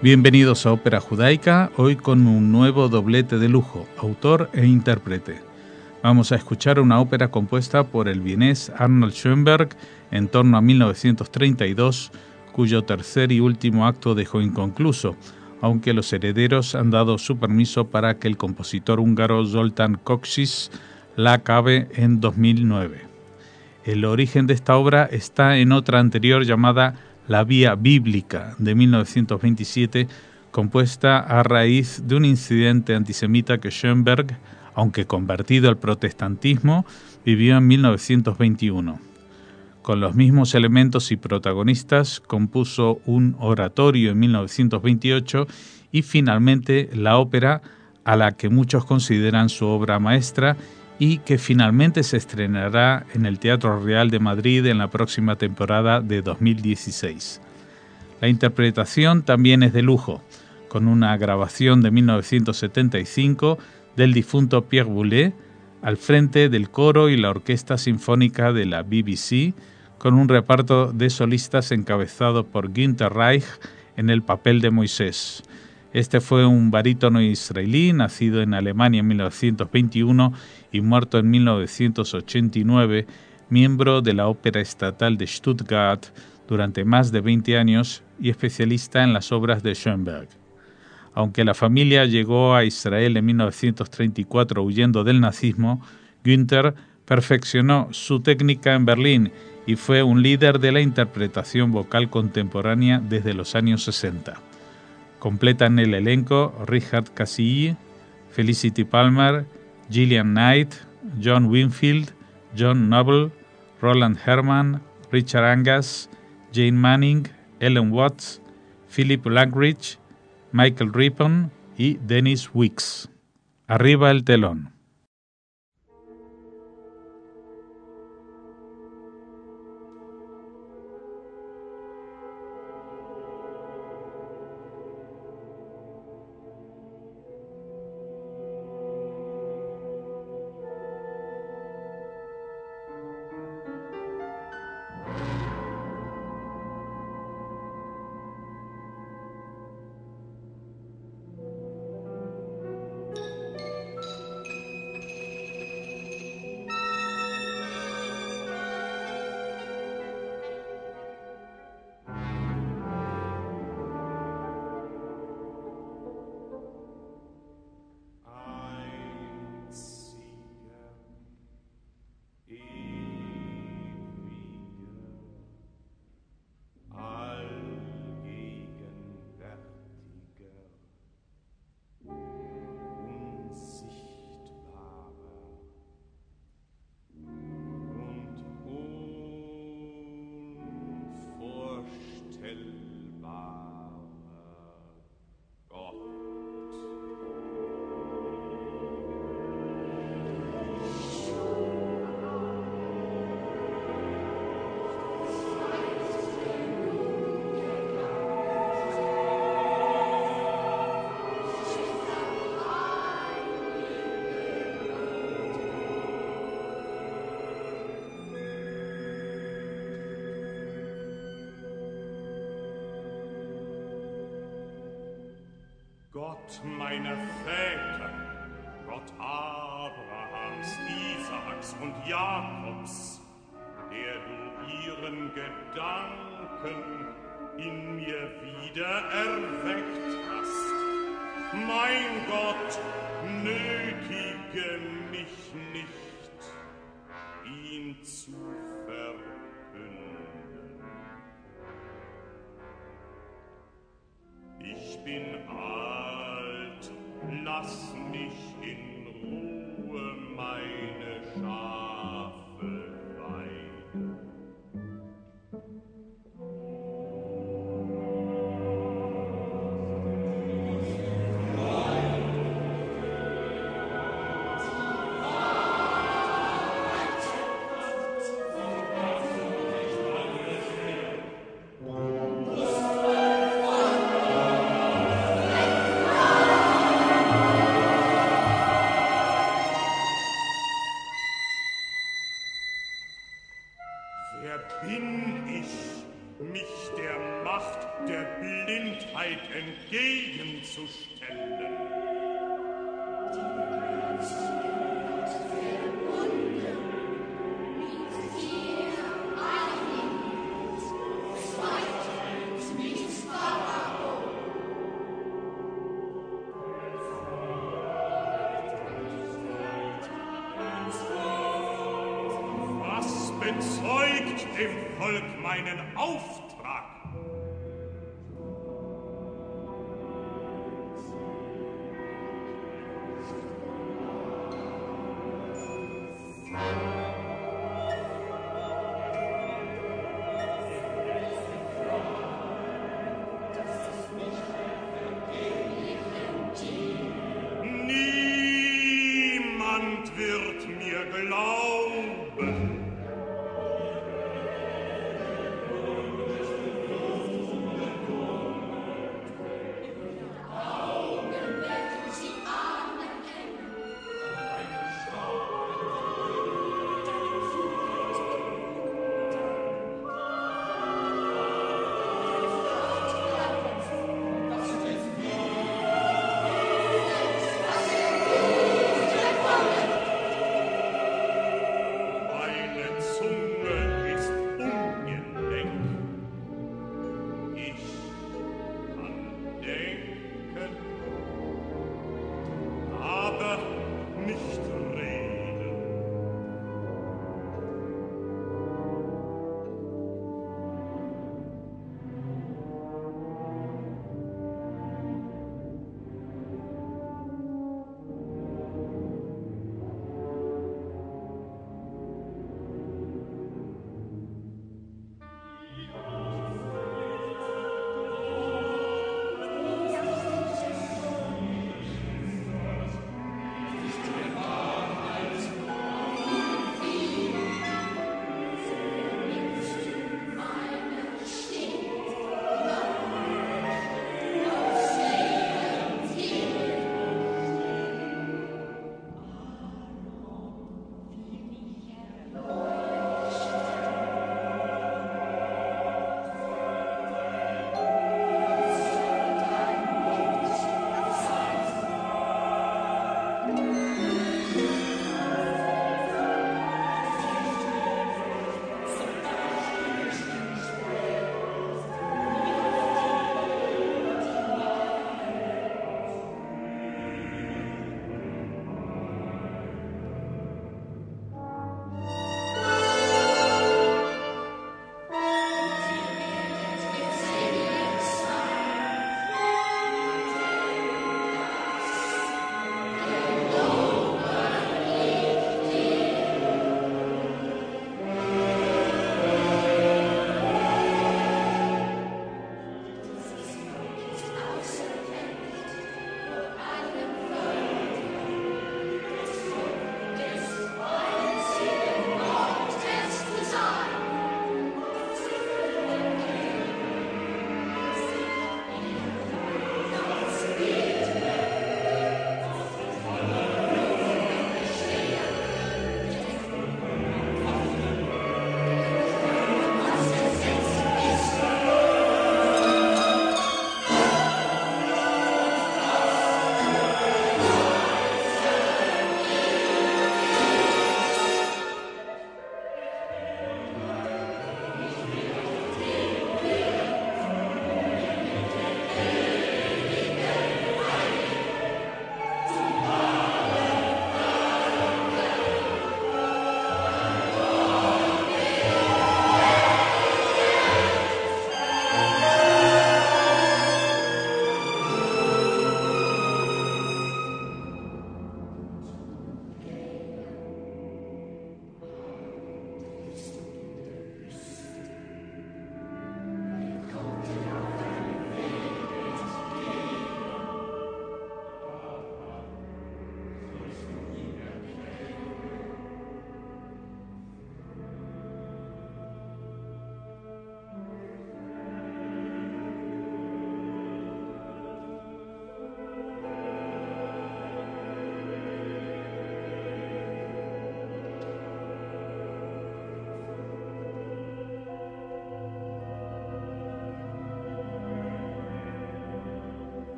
Bienvenidos a Ópera Judaica, hoy con un nuevo doblete de lujo, autor e intérprete. Vamos a escuchar una ópera compuesta por el vienés Arnold Schoenberg en torno a 1932, cuyo tercer y último acto dejó inconcluso, aunque los herederos han dado su permiso para que el compositor húngaro Zoltán Kocsis la acabe en 2009. El origen de esta obra está en otra anterior llamada La Vía Bíblica, de 1927, compuesta a raíz de un incidente antisemita que Schoenberg, aunque convertido al protestantismo, vivió en 1921. Con los mismos elementos y protagonistas, compuso un oratorio en 1928 y finalmente la ópera a la que muchos consideran su obra maestra y que finalmente se estrenará en el Teatro Real de Madrid en la próxima temporada de 2016. La interpretación también es de lujo, con una grabación de 1975 del difunto Pierre Boulez al frente del coro y la orquesta sinfónica de la BBC, con un reparto de solistas encabezado por Günter Reich en el papel de Moisés. Este fue un barítono israelí, nacido en Alemania en 1921 y muerto en 1989, miembro de la Ópera Estatal de Stuttgart durante más de 20 años y especialista en las obras de Schoenberg. Aunque la familia llegó a Israel en 1934 huyendo del nazismo, Günter perfeccionó su técnica en Berlín y fue un líder de la interpretación vocal contemporánea desde los años 60. Completan el elenco Richard Casilli, Felicity Palmer, Gillian Knight, John Winfield, John Noble, Roland Herman, Richard Angus, Jane Manning, Ellen Watts, Philip Langridge, Michael Rippon y Dennis Wicks. Arriba el telón. Gott meiner Väter, Gott Abrahams, Isaaks und Jakobs, der du ihren Gedanken in mir wieder erweckt hast. Mein Gott, nötige mich nicht, ihn zu verkünden. Ich bin alt, lass mich in Ruhe meine Schafe weiden. Wer bin ich, mich der Macht der Blindheit entgegenzustellen. Was bezeugt dem Volk meinen Auftrag? Niemand wird mir glauben.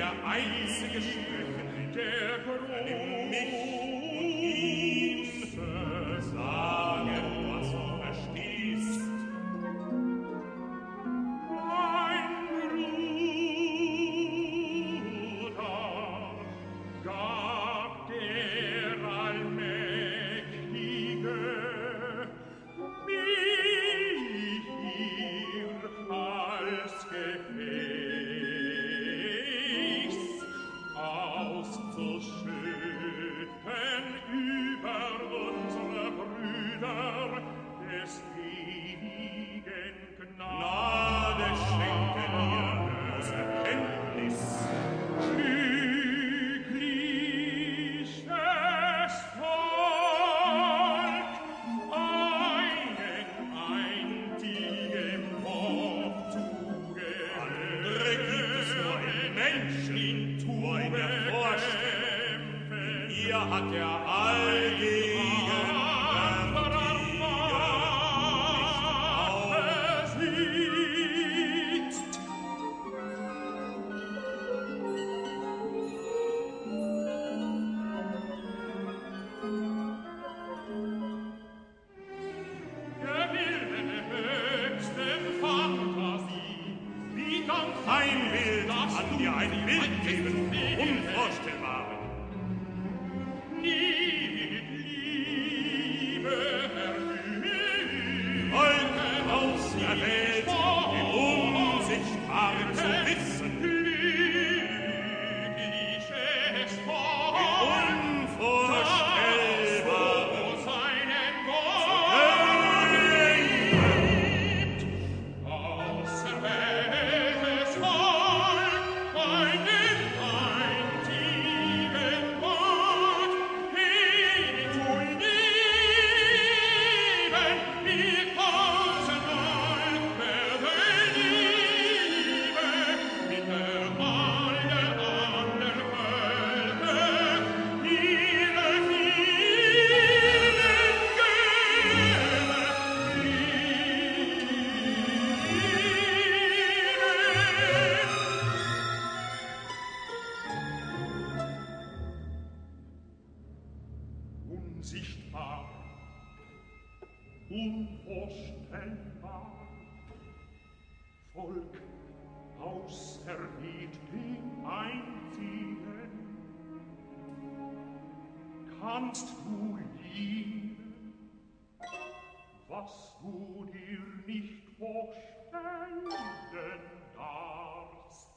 der einzige Sprechen, der nimm mich und ihn, sage, was du verstehst. Mein Bruder gab der Allmächtige mir als Gefäß auszuschütten über unsere Brüder des ewigen Gnade schenke dir aus Erkenntnis. Glückliches Volk, einen einzigen Gott zu Andere gibt es nur in Menschen, nur in der Vorstellung. Ihr hat der ein Bild an dir ein Bild geben, unvorstellbar. Volk aus der Welt, im Unsichtbaren zu wissen, unsichtbar, unvorstellbar, Volk auserwählt dem Einzigen. Kannst du lieben, was du dir nicht vorstellen darfst?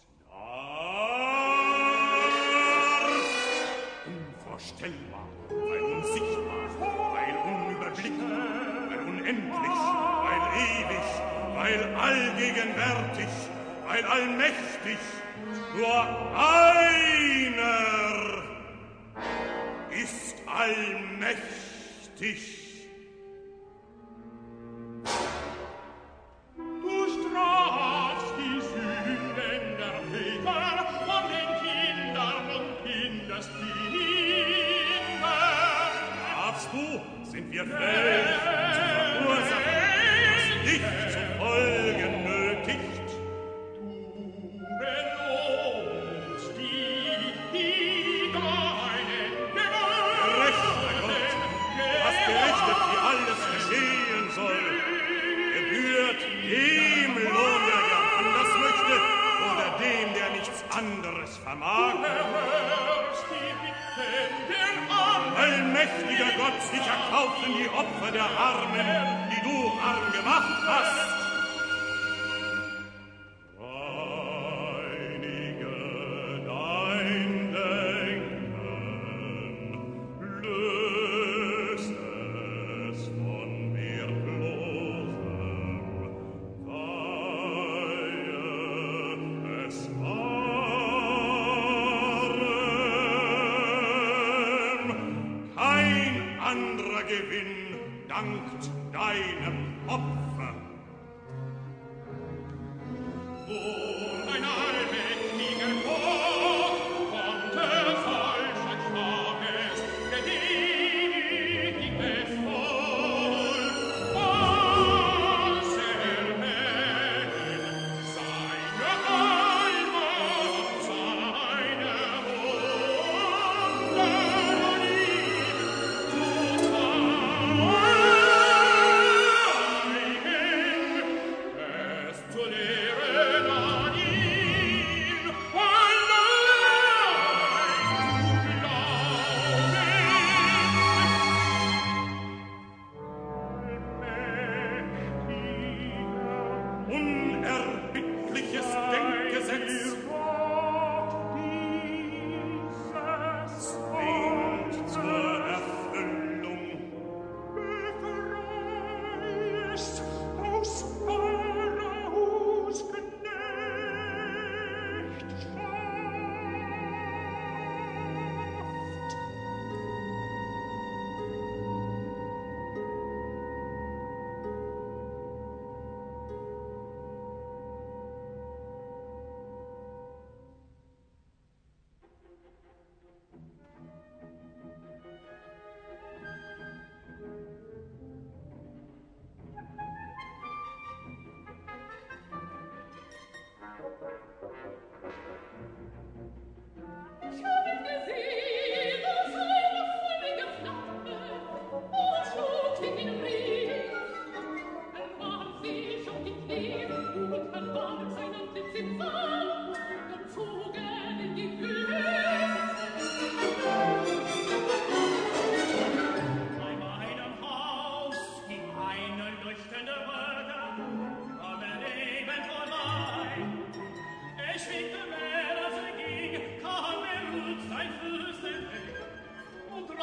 Unvorstellbar, weil unsichtbar, weil unüberblickbar, weil unendlich, weil ewig, weil allgegenwärtig, weil allmächtig, nur einer ist allmächtig. Du strafst die Sünden der Väter an den Kindern und Kindeskinder. Darfst du, sind wir fähig zu verursachen, was dich zu folgen nötigt? Du belohnst die deinen Gerechter Gott, du hast berichtet, wie alles geschehen soll. Gebührt dem Lohn, der gern anders möchte, oder dem, der nichts anderes vermag? Allmächtiger Gott, dich erkauften die Opfer der Armen, die du arm gemacht hast. Reinige dein Denken, löse es von Wertlosem, weihe es Wahrem. Kein anderer Gewinn dankt deinem Opfer. ein allmächtiger Gott konnte solchen Tages genehmigtes Volk auserwählen, seine Allmacht, seine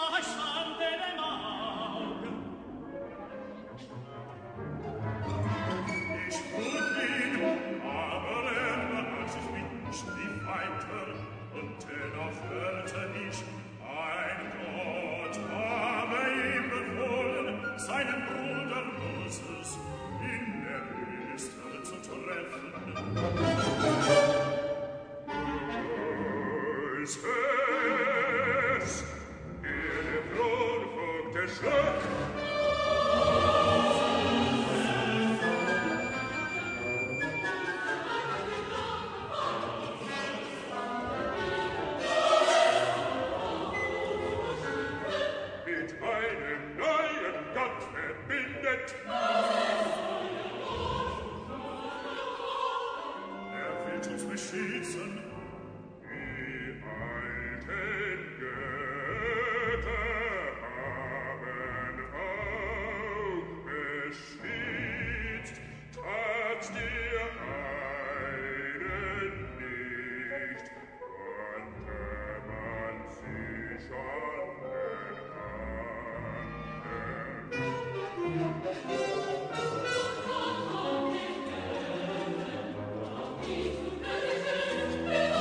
Thank you.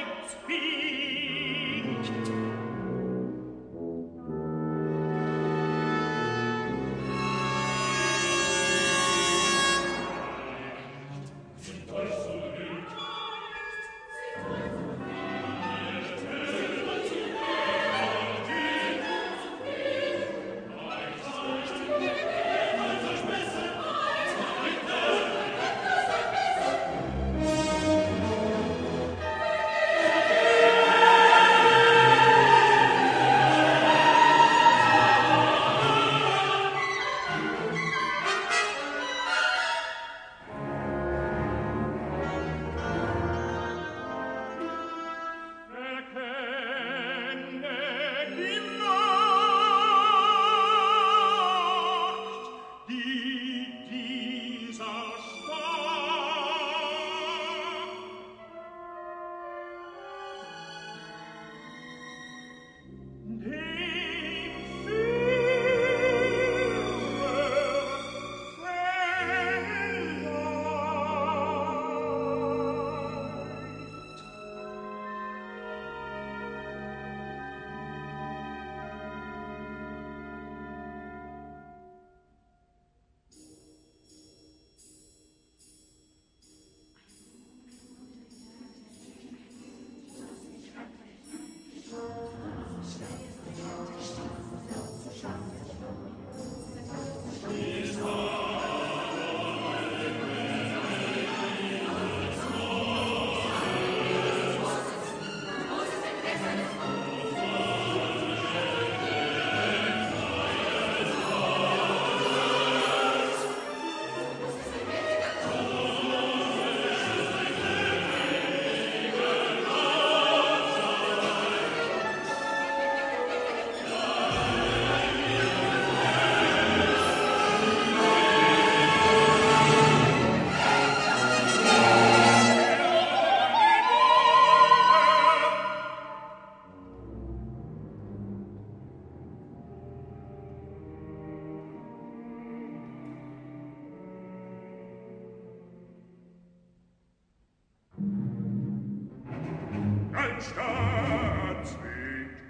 Staat zwingt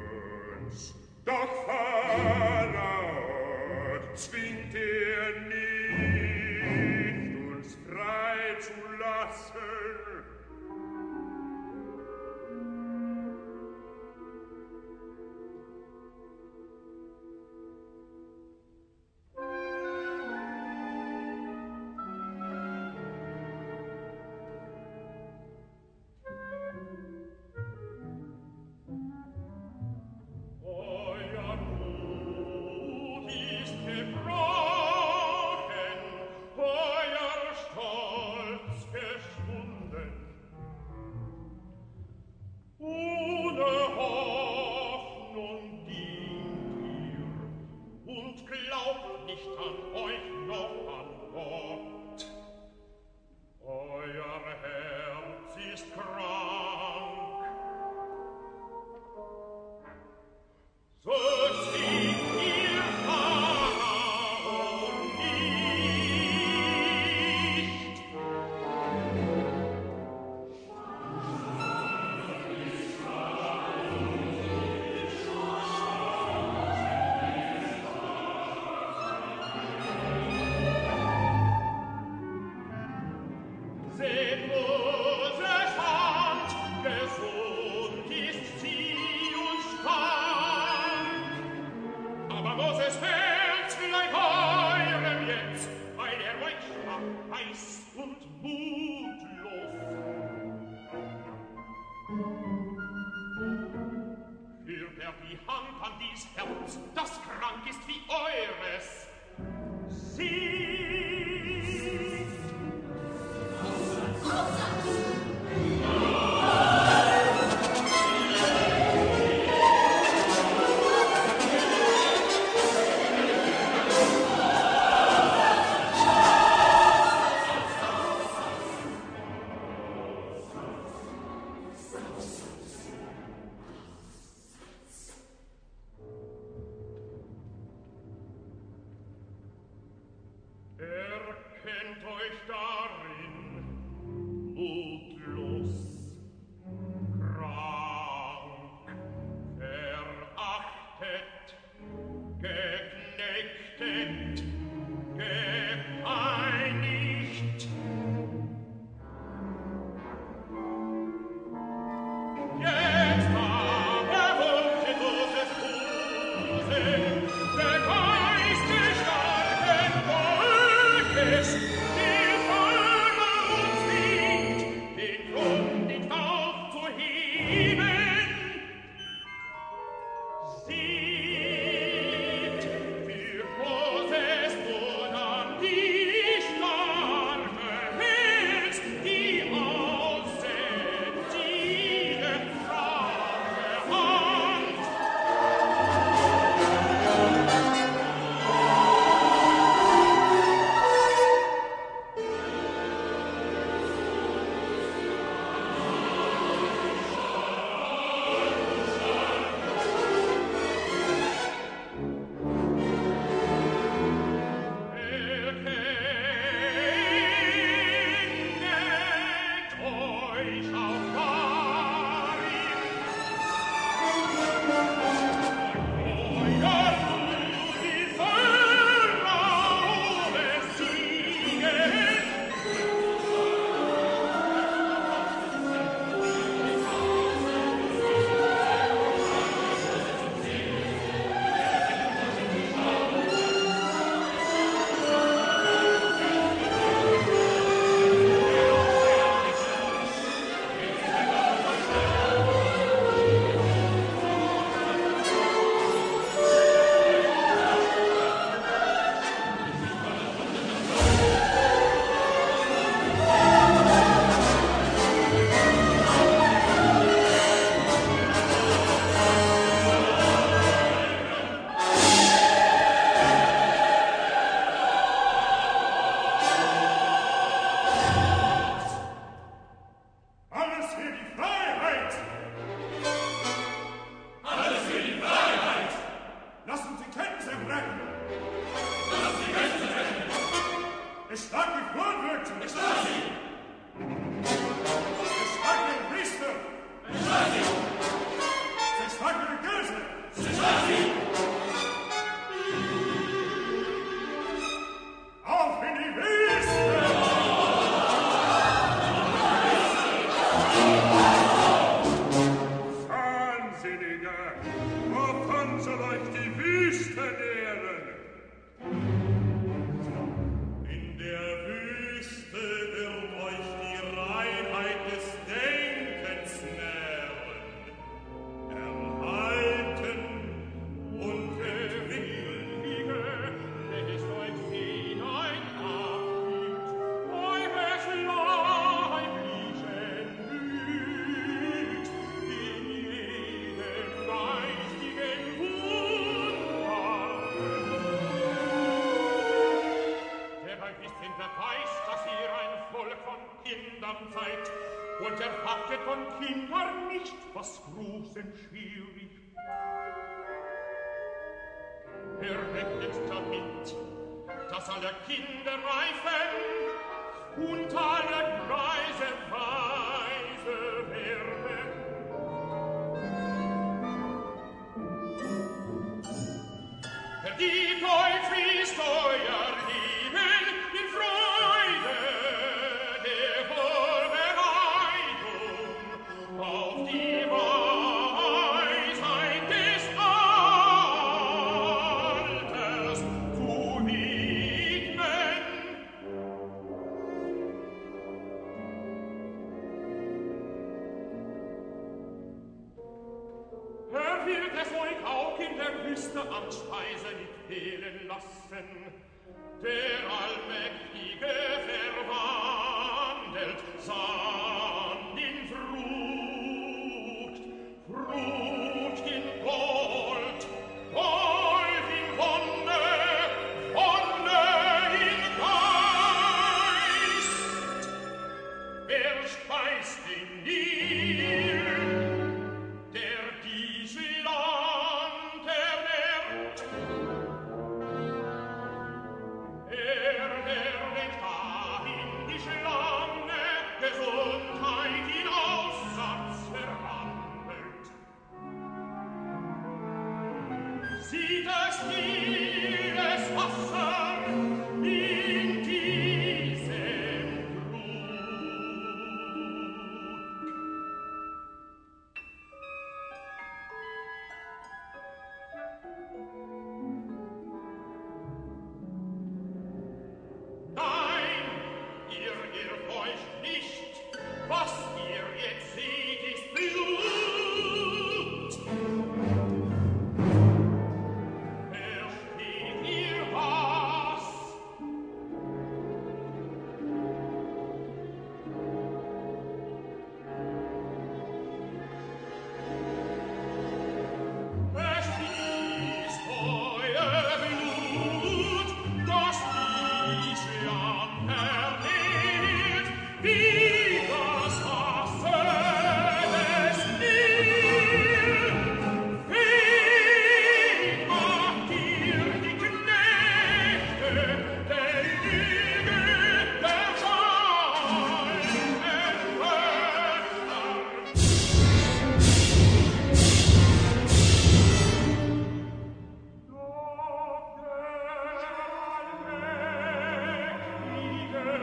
uns, doch Vaterort zwingt nicht, uns frei zu lassen. Erkennt euch darin mutlos. weiß, dass ihr ein Volk von Kindern seid, und erwartet von Kindern nicht, was groß und schwierig. Rechnet damit, dass alle Kinder reifen und alle Greise weise werden. Vergibt euch, fließt euer Leben in Freude der Vorbereitung auf die Weisheit des Alters zu widmen. Wird es euch auch in der Wüste an Speise nicht fehlen lassen, der Allmächtige verwandelt Sand in Frucht, Frucht in Gold, Gold in Wonne, Wonne in Geist. Wer speist den Nil, der dies Land ernährt? Ernährt dahin die Schlange, Gesundheit in Aussatz verwandelt. Sieht es stilles Wasser in diesem Nein, ihr irrt euch nicht, was ihr jetzt seht, ist Blut. Versteht ihr was? Es ist euer Blut, das dies Land ernährt, wie das Wasser des Nil. Wen macht ihr die Knechte, der Lüge, der Schein entwöhnt? Doch der Allmächtige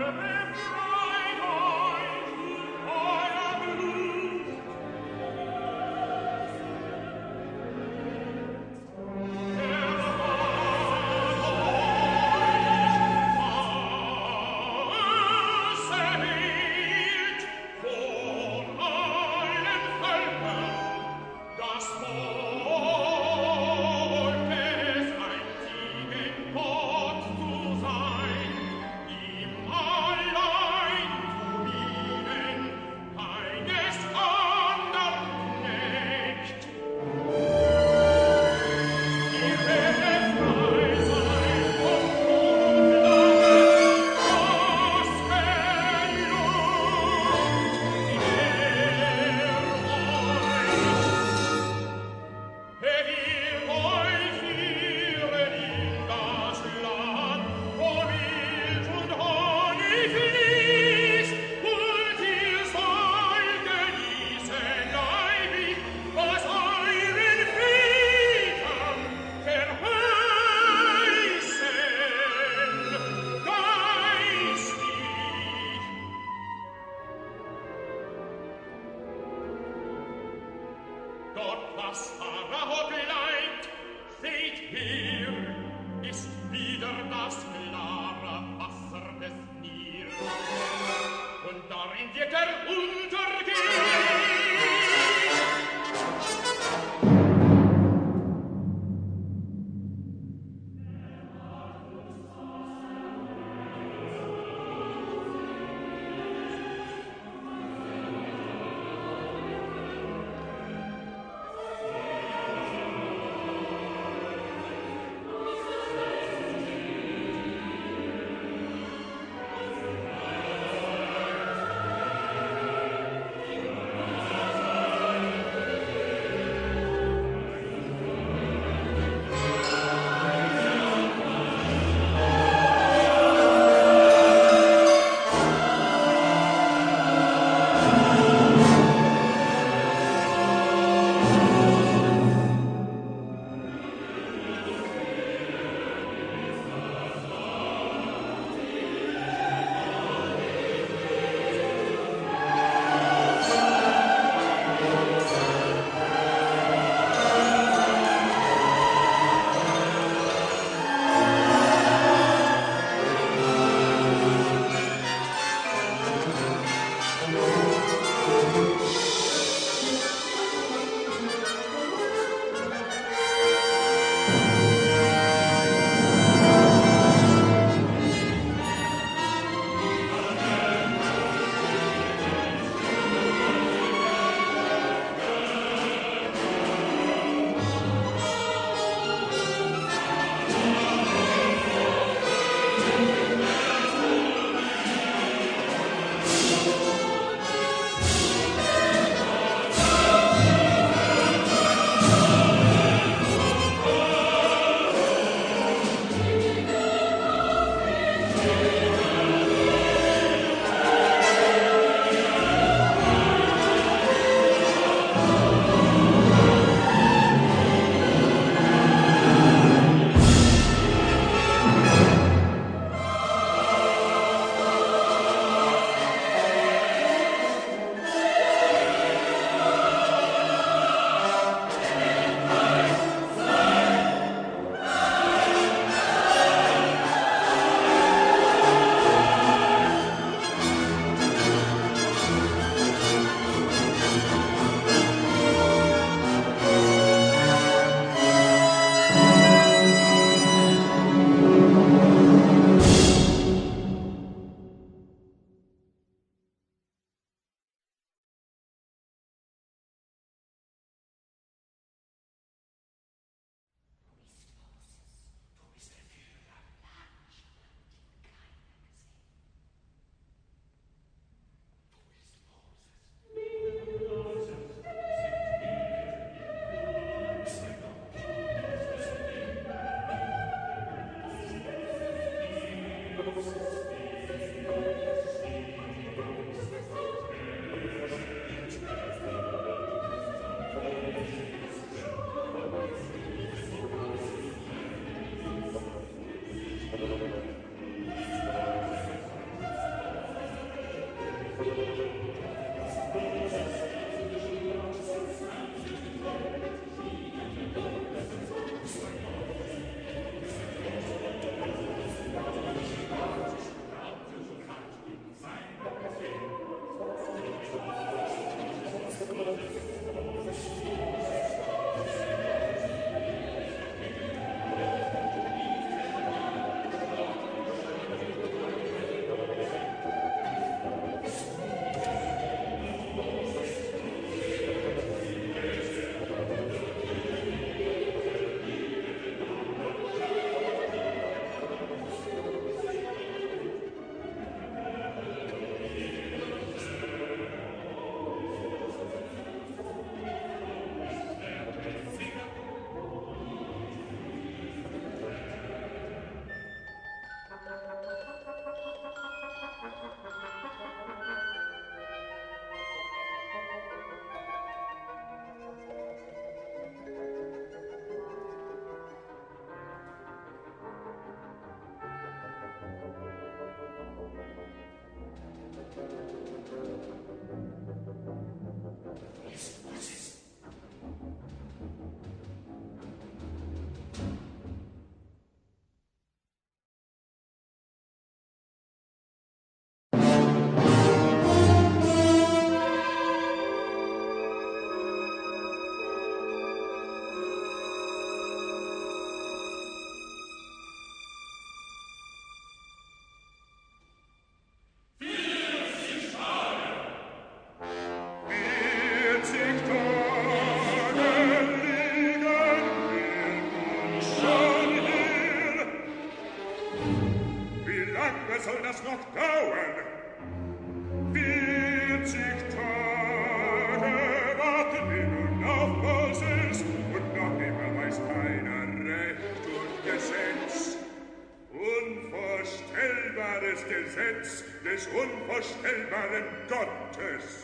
Des unvorstellbaren Gottes.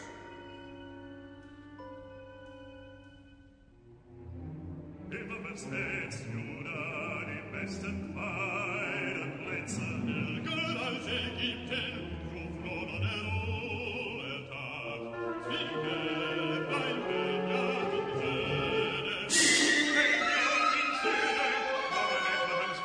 Immer wenn's Juda die besten Weiden Plätze überall Ägypten, Ruf oder der Ruhe Tag, Fliege, Bleiben, Jahr und Söhne, Söhne, aber Bethlehem's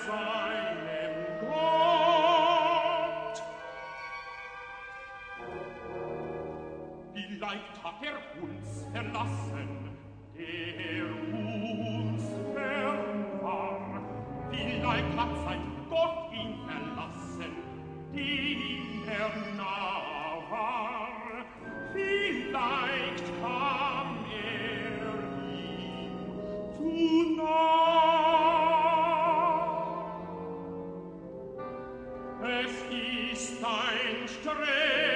seinem Gott. Vielleicht hat uns verlassen, der uns fern war. Vielleicht hat sein Gott ihn verlassen, dem nah war. Vielleicht kam ihm zu nah. Es ist ein strenger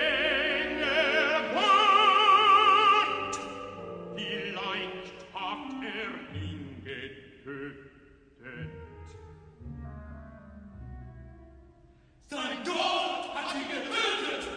Gott, vielleicht hat ihn getötet. Sein Gott hat ihn getötet!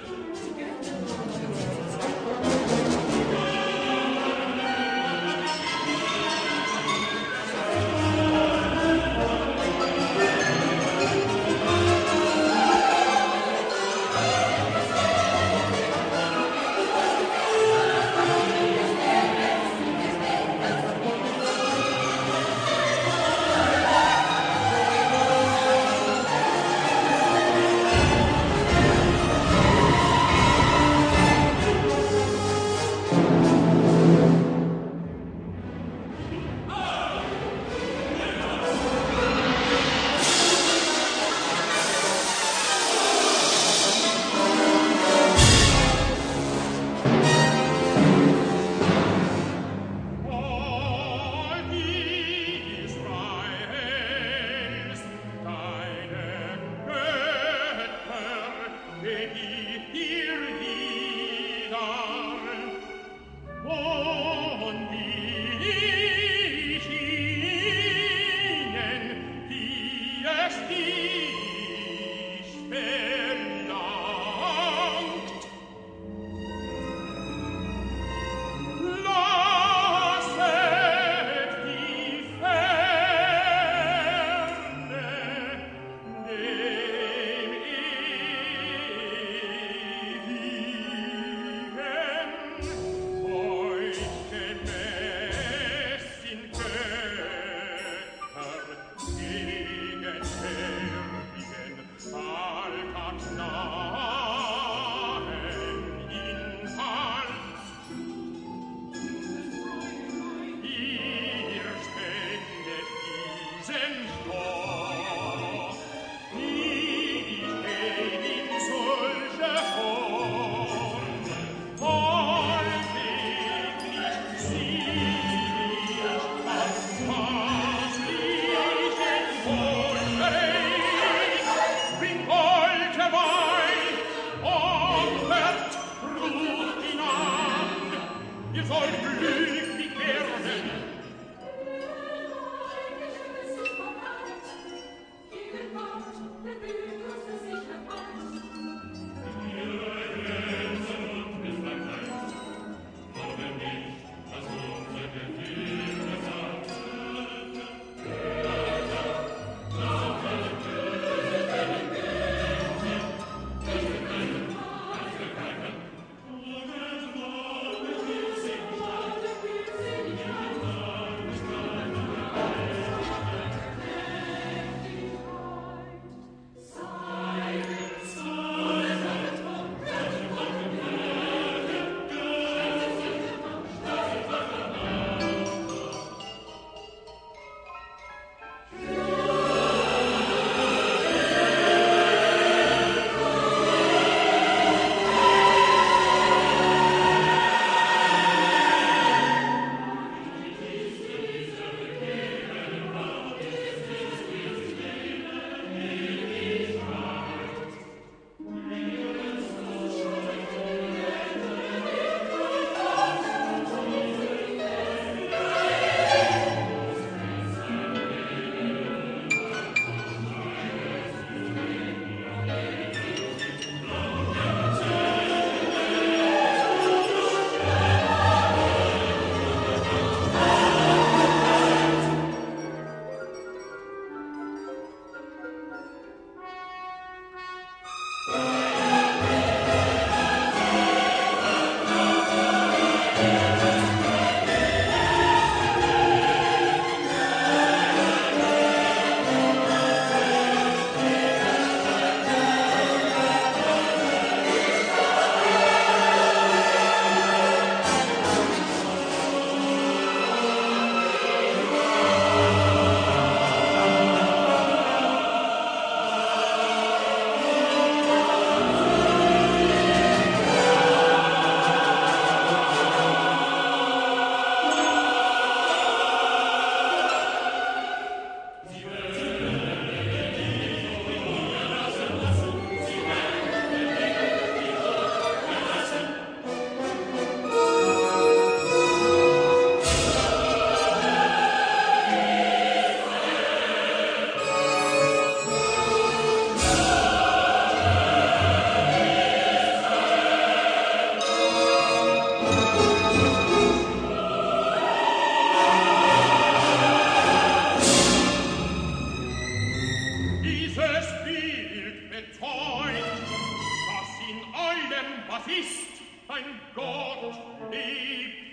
das ist ein Gott lebt.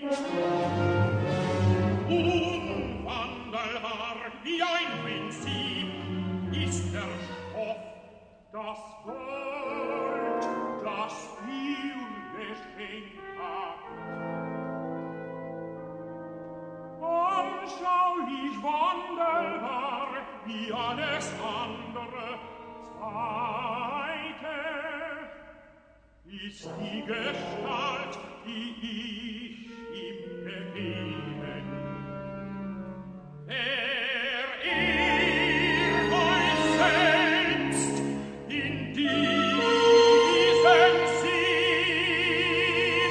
Unwandelbar wie ein Prinzip ist der Stoff, das Gold, das ihm geschenkt hat. Anschaulich wandelbar wie alles andere Zweite ist die Gestalt, die ich ihm gegeben. Euch selbst in diesem Sinn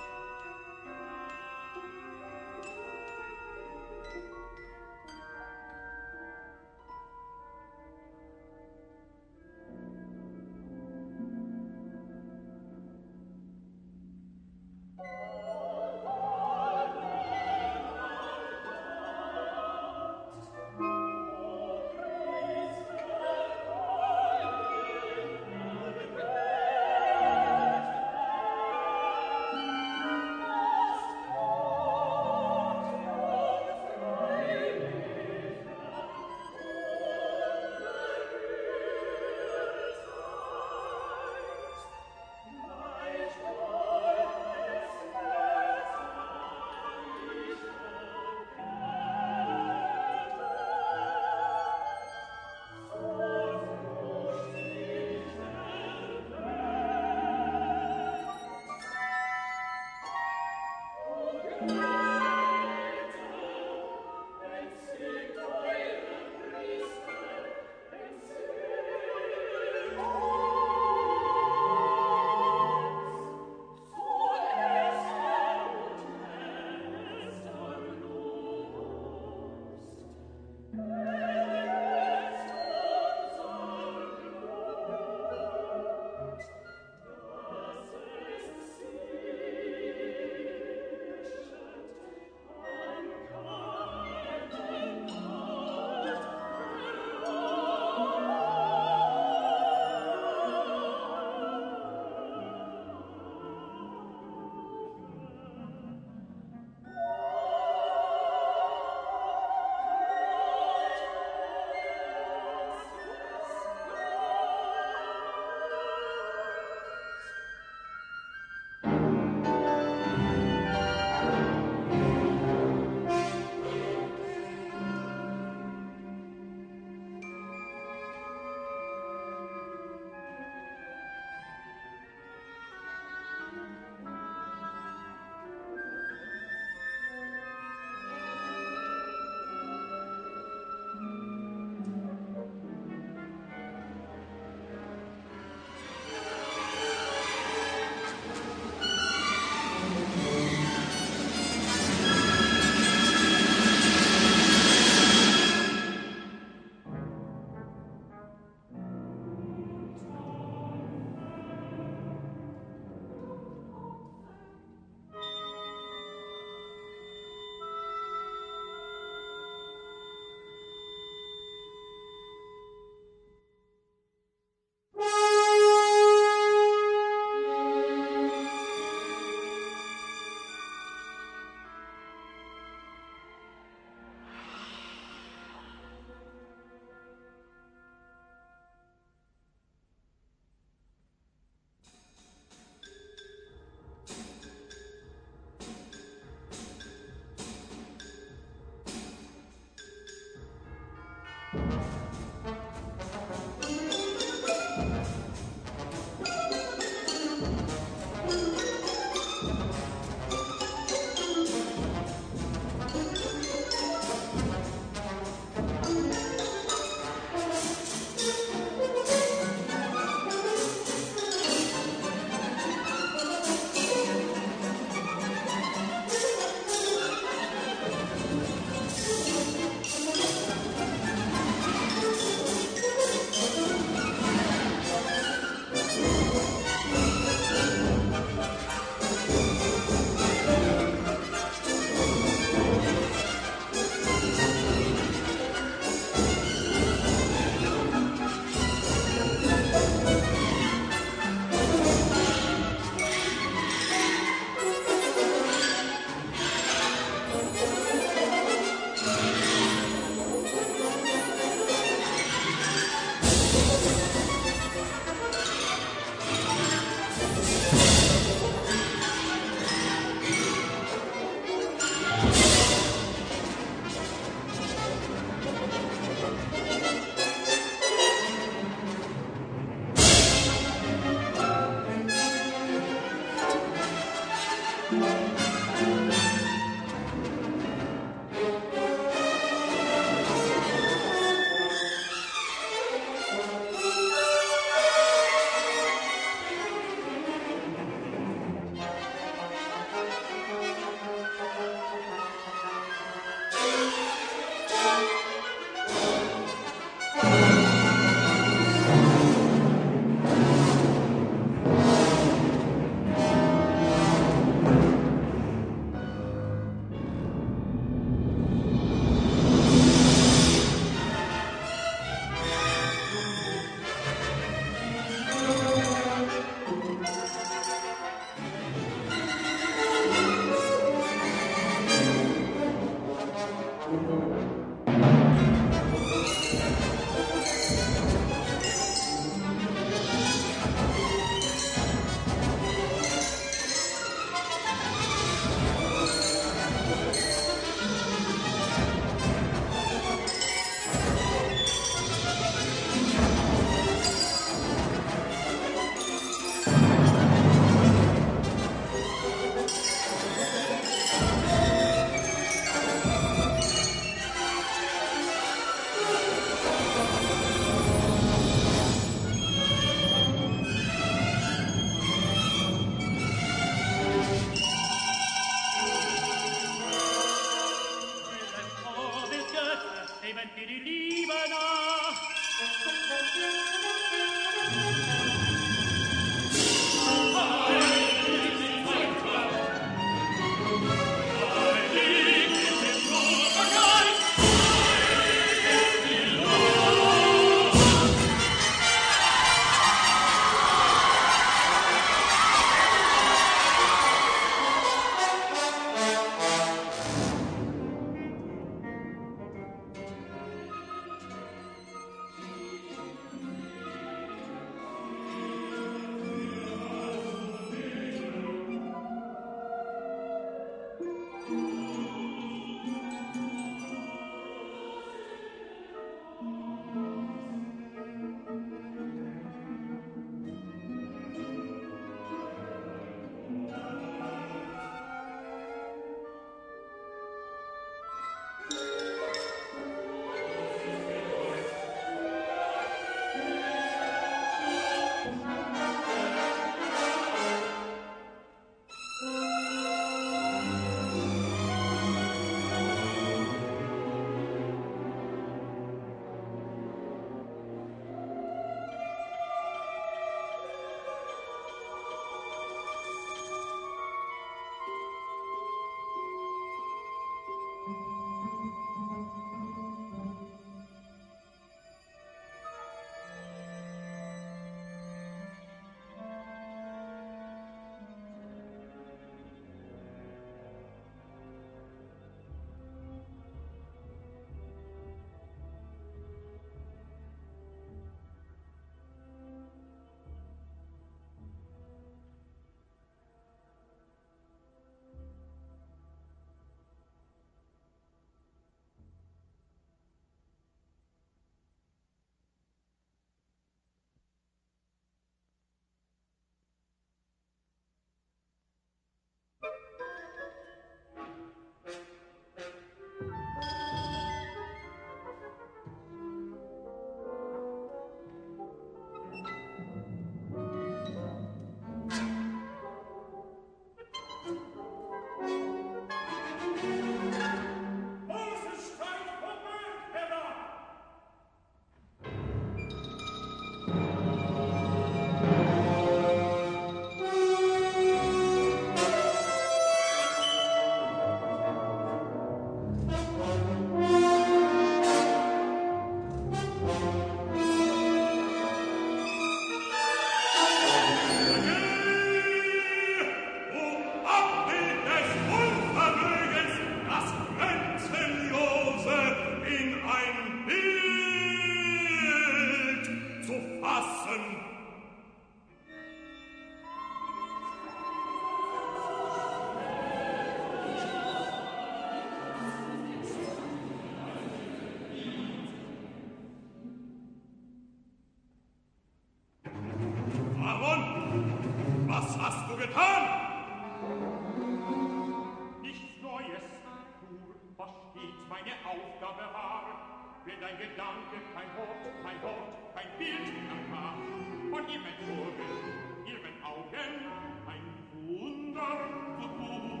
ihr mein Ohren, ihr mein Augen, ein Wunder zu tun.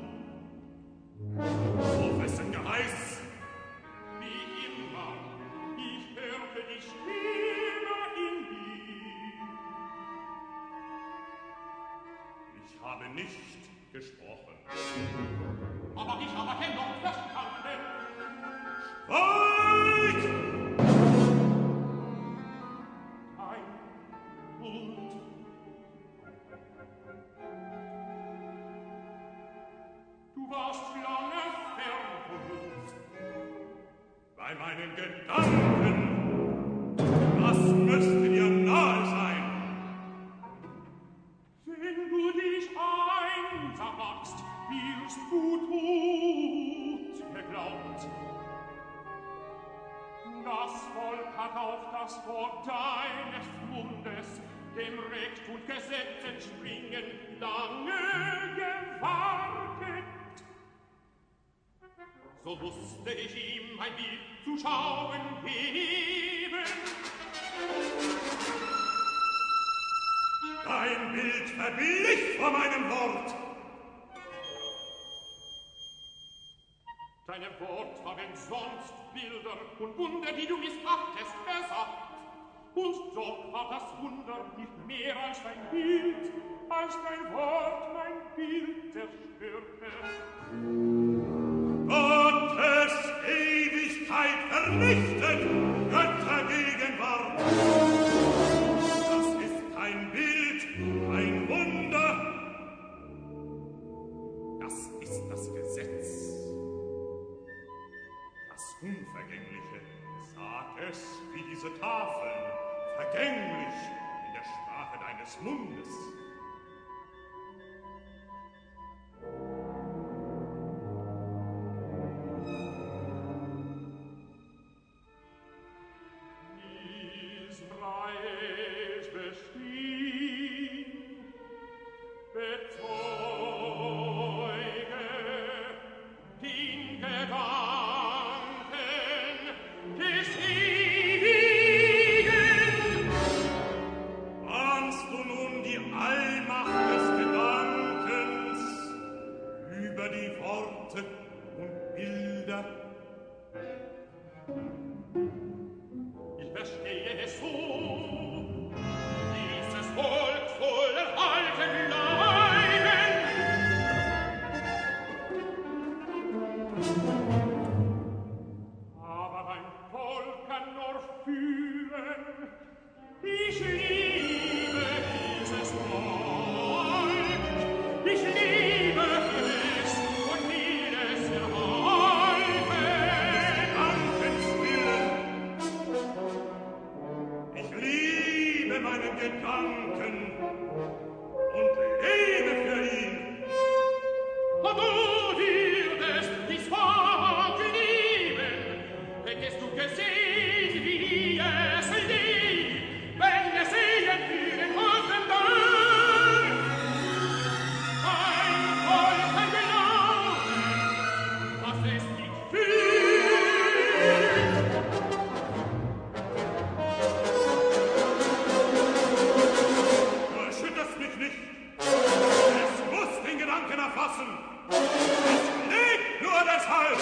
So wessen Geheiß? Wie immer, ich hörte die Stimme in mir. Ich habe nicht gesprochen. Aber ich habe dennoch verstanden. Schweig! Ein Hund. Du warst lange fern von uns. Bei meinen Gedanken, was müsste dir nahe sein? Wenn du dich einsam machst, wirst du tot geglaubt. Das Volk hat auf das Wort deines Mundes, dem Recht und Gesetz entspringen, lange gewartet. So musste ich ihm ein Bild zu schauen geben. Dein Bild verblich vor meinem Wort. Deine Wort haben sonst Bilder und Wunder, die du missachtest, versagt. Und doch war das Wunder nicht mehr als dein Bild, als dein Wort mein Bild zerstörte. Gottes Ewigkeit vernichtet, Göttergegenwart. Das ist kein Bild, kein Wunder. Das ist das Gesetz. Das Unvergängliche, sag es wie diese Tafeln, vergänglich in der Sprache deines Mundes. Israels Bestehen bezeuge den Gedanken des Ewigen. Ahnst du nun die Allmacht des Gedankens über die Worte und Bilder? Ich verstehe es so, dieses Volk soll erhalten bleiben. Aber ein Volk kann nur führen. Ich liebe dieses Volk. Ich liebe es und will es erhalten. Gedankenswillen. Ich liebe meinen Gedanken und lebe für ihn. Und du würdest dies Volk lieben, hättest du gesehen, wie es liebt, wenn es sehen für den Hosen Dank. Ein Volk, ein Glauben, was es nicht fühlt. Du erschütterst mich nicht. Es muss den Gedanken erfassen. Es lebt nur deshalb.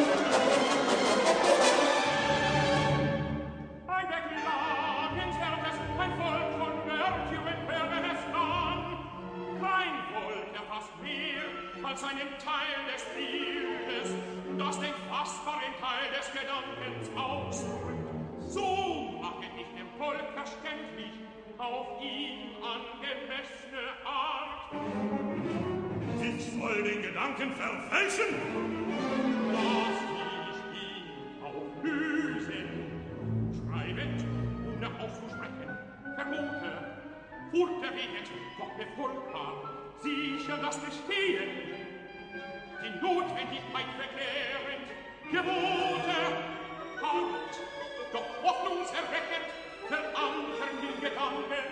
Ein beklagenswertes, ein Volk von Märtyren wäre es dann. Kein Volk erfasst mehr als einen Teil des Bildes, das den fassbaren Teil des Gedankens ausdrückt. So mache ich dem Volk verständlich auf ihm angemessene Art. Ich soll den Gedanken verfälschen? Lass ich ihn auflösen, schreibend, ohne auszusprechen, Verbote, furchterregend, doch befurchtbar, sicher das Bestehen, die Notwendigkeit verklärend, Gebote, hart, doch hoffnungserweckend, verankern den Gedanken.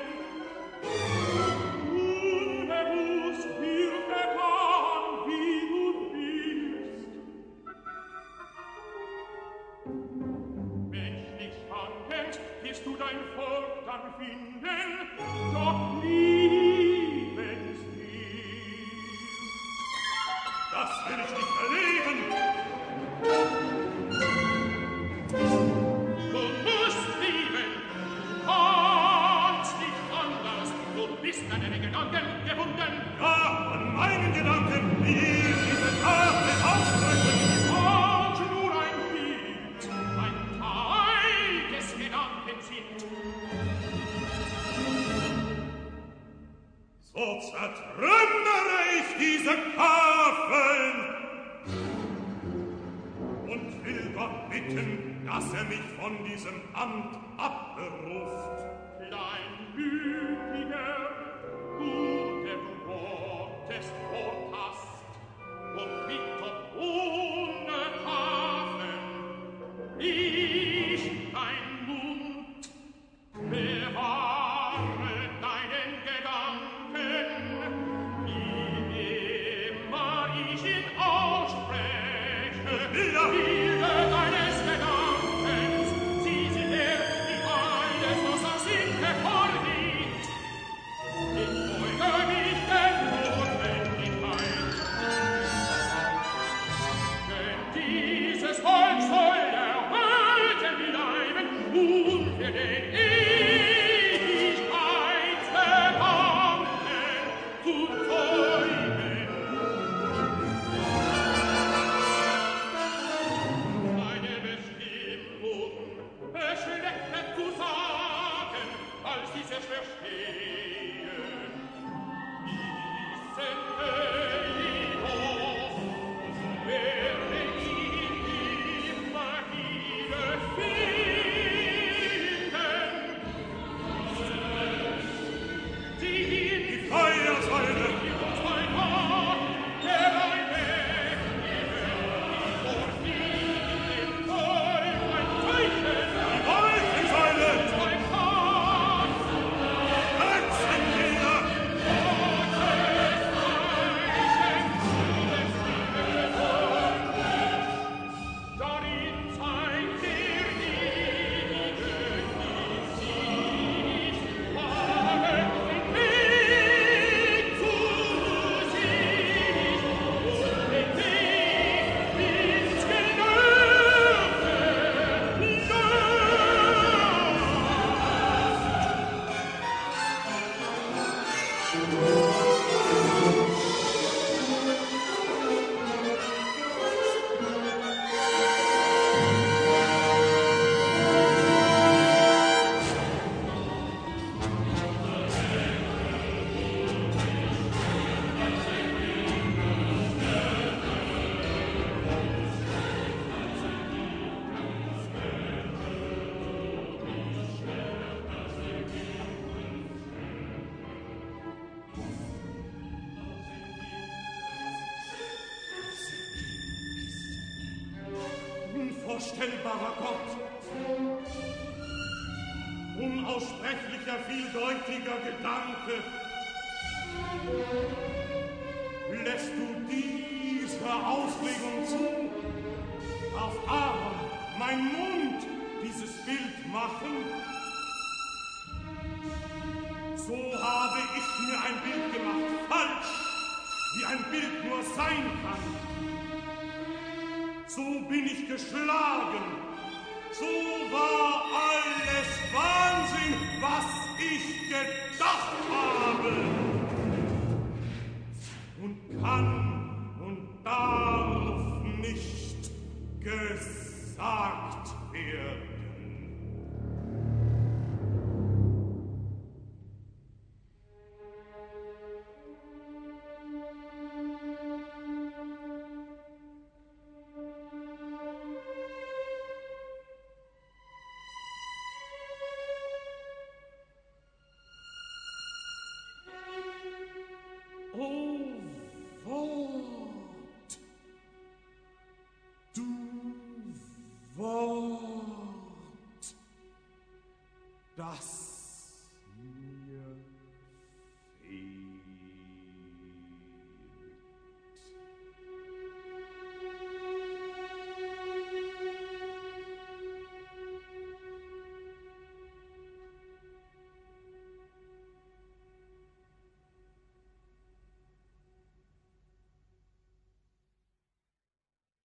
Unbewusst wird getan, wie du willst. Menschlich schwankend wirst du dein Volk dann finden, doch ich dich erleben. Du musst lieben, kannst nicht anders. Du bist an deine Gedanken gebunden. Ja, an meinen Gedanken, wie diese Tafel ausdrücken. Und nur ein Bild, ein Teil des Gedanken sind. So zertrümmere ich diese Tafeln und will Gott bitten, dass mich von diesem Amt abberuft. Dein gütiger, guter du Gottes Wort hast und mit ohne Tafeln ich dein Mund bewahre deinen Gedanken, wie immer ich ihn ausspreche, Bilder deines Gedankens, sie sind die alles, was aus ihm hervorgeht. Ich beuge mich der Notwendigkeit, denn dieses Volk soll erhalten bleiben und für den Ewigkeitsgedanken zu zeugen. Meine Bestimmung beschleckte zu sagen, als ich es verstehe. Wissen jedoch, werde ich immer wieder finden. Die Feuersäule, die uns mein Gott, der ein Weg vor dem Volk ein Zeichen, die Wolkensäule, mein Gott, Hölzenkinder, darin zeigt der Ewige nicht, wage den Weg zu sich und den Weg ins Gelöbte löst. unvorstellbarer Gott, unaussprechlicher, vieldeutiger Gedanke, lässt du diese Auslegung zu? Darf aber mein Mund dieses Bild machen? So habe ich mir ein Bild gemacht, falsch, wie ein Bild nur sein kann. So bin ich geschlagen, so war alles Wahnsinn, was ich gedacht habe. Und kann und darf nicht gesagt